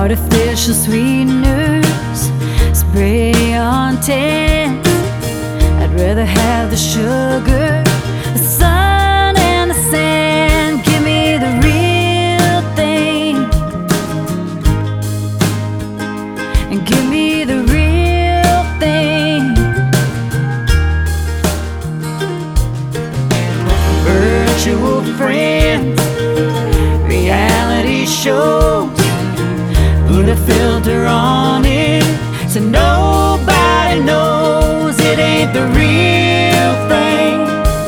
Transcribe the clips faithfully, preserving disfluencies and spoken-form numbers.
artificial sweeteners, spray on tan. I'd rather have the sugar, the sun and the sand. Give me the real thing, and give me the real thing. Virtual friends, reality shows, put a filter on it so nobody knows it ain't the real thing.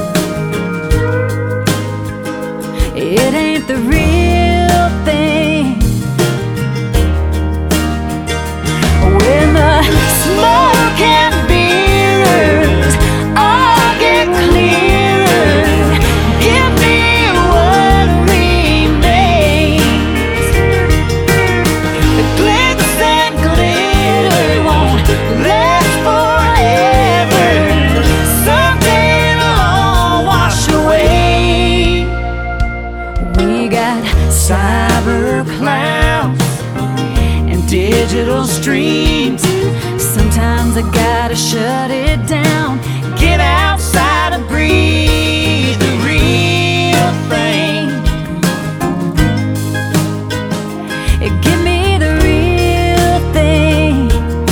It ain't the real thing. When the smoke and mirrors all get clearer, give me what remains. The glitz and glitter won't last forever. Someday it'll all wash away. We got cyber clouds and digital streams. Sometimes I gotta shut it down, get outside and breathe the real thing. Give me the real thing.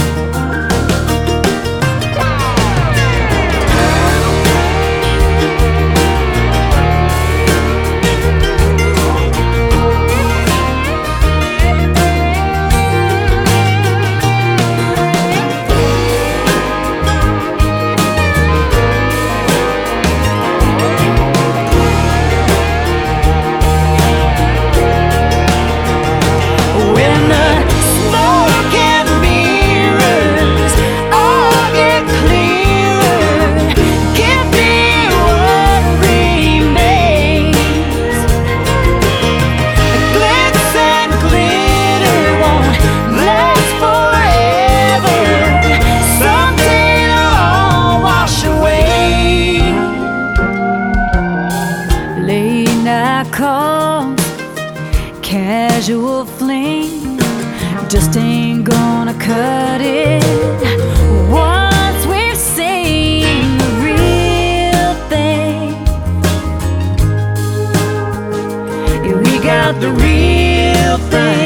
When the smoke and mirrors all get clearer, give me what remains. The glitz and glitter won't last forever. Someday it'll all wash away. Late night calls, casual fling, just ain't gonna cut it. Once we've seen the real thing, yeah, we got the real thing.